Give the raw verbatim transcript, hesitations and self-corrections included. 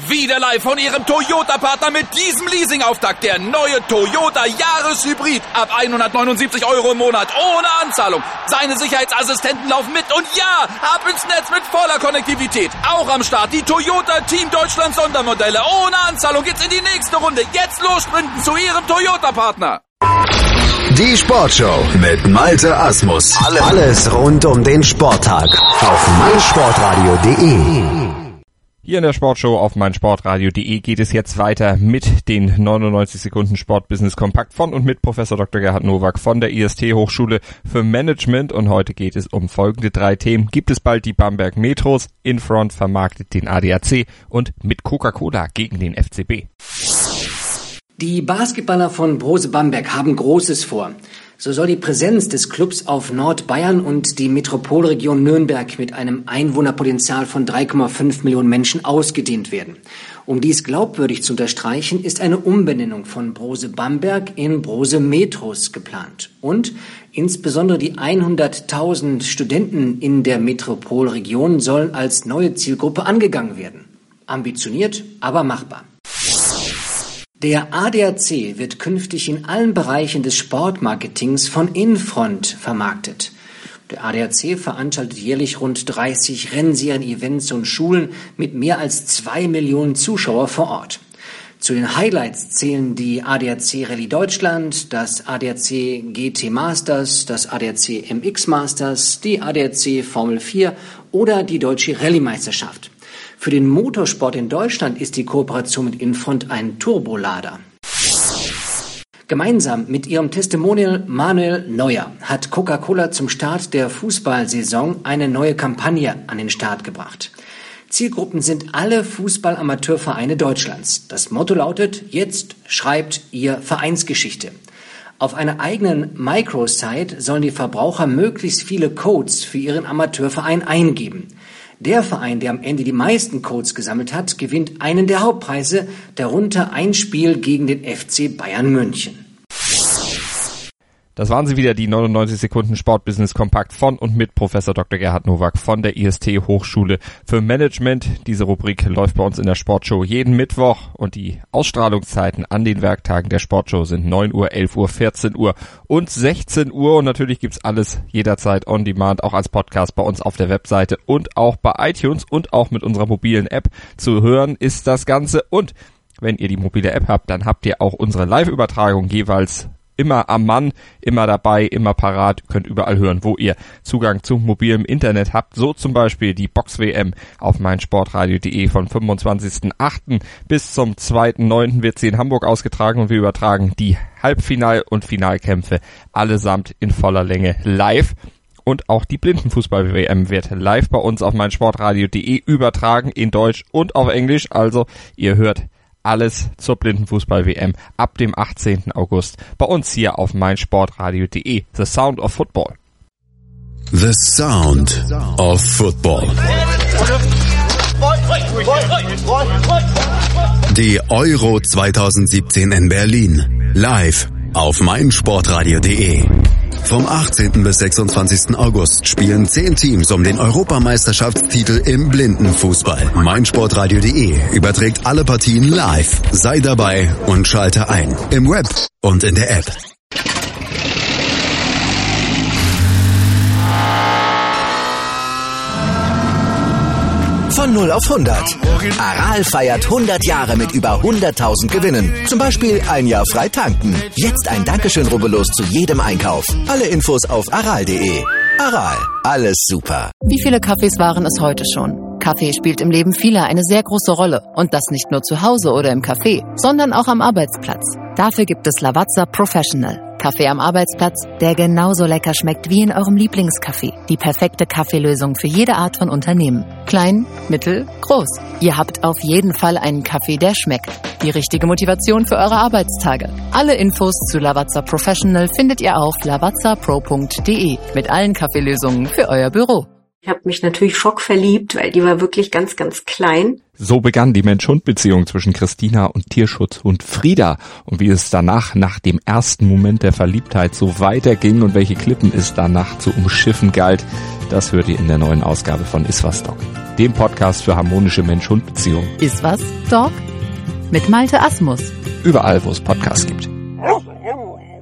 Wieder live von Ihrem Toyota-Partner mit diesem Leasing-Auftakt. Der neue Toyota Jahreshybrid. Ab hundertneunundsiebzig Euro im Monat. Ohne Anzahlung. Seine Sicherheitsassistenten laufen mit. Und ja, ab ins Netz mit voller Konnektivität. Auch am Start die Toyota Team Deutschland Sondermodelle. Ohne Anzahlung geht's in die nächste Runde. Jetzt los sprinten zu Ihrem Toyota-Partner. Die Sportshow mit Malte Asmus. Alles rund um den Sporttag auf meinsportradio punkt de. Hier in der Sportshow auf meinsportradio punkt de geht es jetzt weiter mit den neunundneunzig Sekunden Sportbusiness Kompakt von und mit Professor Doktor Gerhard Nowak von der I S T Hochschule für Management. Und heute geht es um folgende drei Themen. Gibt es bald die Bamberg Metros? Infront vermarktet den A D A C und mit Coca-Cola gegen den F C B. Die Basketballer von Brose Bamberg haben Großes vor. So soll die Präsenz des Clubs auf Nordbayern und die Metropolregion Nürnberg mit einem Einwohnerpotenzial von drei Komma fünf Millionen Menschen ausgedehnt werden. Um dies glaubwürdig zu unterstreichen, ist eine Umbenennung von Brose Bamberg in Brose Metros geplant. Und insbesondere die hunderttausend Studenten in der Metropolregion sollen als neue Zielgruppe angegangen werden. Ambitioniert, aber machbar. Der A D A C wird künftig in allen Bereichen des Sportmarketings von Infront vermarktet. Der A D A C veranstaltet jährlich rund dreißig Rennserien, Events und Schulen mit mehr als zwei Millionen Zuschauer vor Ort. Zu den Highlights zählen die A D A C Rallye Deutschland, das A D A C G T Masters, das A D A C M X Masters, die A D A C Formel vier oder die Deutsche Rallye-Meisterschaft. Für den Motorsport in Deutschland ist die Kooperation mit Infront ein Turbolader. Gemeinsam mit ihrem Testimonial Manuel Neuer hat Coca-Cola zum Start der Fußballsaison eine neue Kampagne an den Start gebracht. Zielgruppen sind alle Fußball-Amateurvereine Deutschlands. Das Motto lautet: Jetzt schreibt ihr Vereinsgeschichte. Auf einer eigenen Microsite sollen die Verbraucher möglichst viele Codes für ihren Amateurverein eingeben. Der Verein, der am Ende die meisten Codes gesammelt hat, gewinnt einen der Hauptpreise, darunter ein Spiel gegen den F C Bayern München. Das waren sie wieder, die neunundneunzig Sekunden Sportbusiness Kompakt von und mit Professor Doktor Gerhard Nowak von der I S T Hochschule für Management. Diese Rubrik läuft bei uns in der Sportshow jeden Mittwoch und die Ausstrahlungszeiten an den Werktagen der Sportshow sind neun Uhr, elf Uhr, vierzehn Uhr und sechzehn Uhr. Und natürlich gibt's alles jederzeit on demand, auch als Podcast bei uns auf der Webseite und auch bei iTunes und auch mit unserer mobilen App zu hören ist das Ganze. Und wenn ihr die mobile App habt, dann habt ihr auch unsere Live-Übertragung jeweils immer am Mann, immer dabei, immer parat, könnt überall hören, wo ihr Zugang zu mobilem Internet habt. So zum Beispiel die Box-W M auf meinsportradio punkt de von fünfundzwanzigsten achten bis zum zweiten neunten wird sie in Hamburg ausgetragen und wir übertragen die Halbfinal- und Finalkämpfe allesamt in voller Länge live. Und auch die Blindenfußball-W M wird live bei uns auf meinsportradio punkt de übertragen in Deutsch und auf Englisch. Also ihr hört alles zur Blindenfußball-W M ab dem achtzehnten August bei uns hier auf meinsportradio punkt de. The Sound of Football. The Sound of Football. Die Euro zweitausendsiebzehn in Berlin. Live auf meinsportradio punkt de. Vom achtzehnten bis sechsundzwanzigsten August spielen zehn Teams um den Europameisterschaftstitel im Blindenfußball. meinsportradio punkt de überträgt alle Partien live. Sei dabei und schalte ein. Im Web und in der App. Von null auf hundert. Aral feiert hundert Jahre mit über hunderttausend Gewinnen. Zum Beispiel ein Jahr frei tanken. Jetzt ein Dankeschön, rubbellos zu jedem Einkauf. Alle Infos auf aral punkt de. Aral, alles super. Wie viele Kaffees waren es heute schon? Kaffee spielt im Leben vieler eine sehr große Rolle. Und das nicht nur zu Hause oder im Café, sondern auch am Arbeitsplatz. Dafür gibt es Lavazza Professional. Kaffee am Arbeitsplatz, der genauso lecker schmeckt wie in eurem Lieblingscafé. Die perfekte Kaffeelösung für jede Art von Unternehmen. Klein, mittel, groß. Ihr habt auf jeden Fall einen Kaffee, der schmeckt. Die richtige Motivation für eure Arbeitstage. Alle Infos zu Lavazza Professional findet ihr auf lavazza pro punkt de mit allen Kaffeelösungen für euer Büro. Ich habe mich natürlich schockverliebt, weil die war wirklich ganz, ganz klein. So begann die Mensch-Hund-Beziehung zwischen Christina und Tierschutzhund Frieda. Und wie es danach, nach dem ersten Moment der Verliebtheit, so weiterging und welche Klippen es danach zu umschiffen galt, das hört ihr in der neuen Ausgabe von Iswas Dog, dem Podcast für harmonische Mensch-Hund-Beziehungen. Iswas Dog? Mit Malte Asmus. Überall, wo es Podcasts gibt.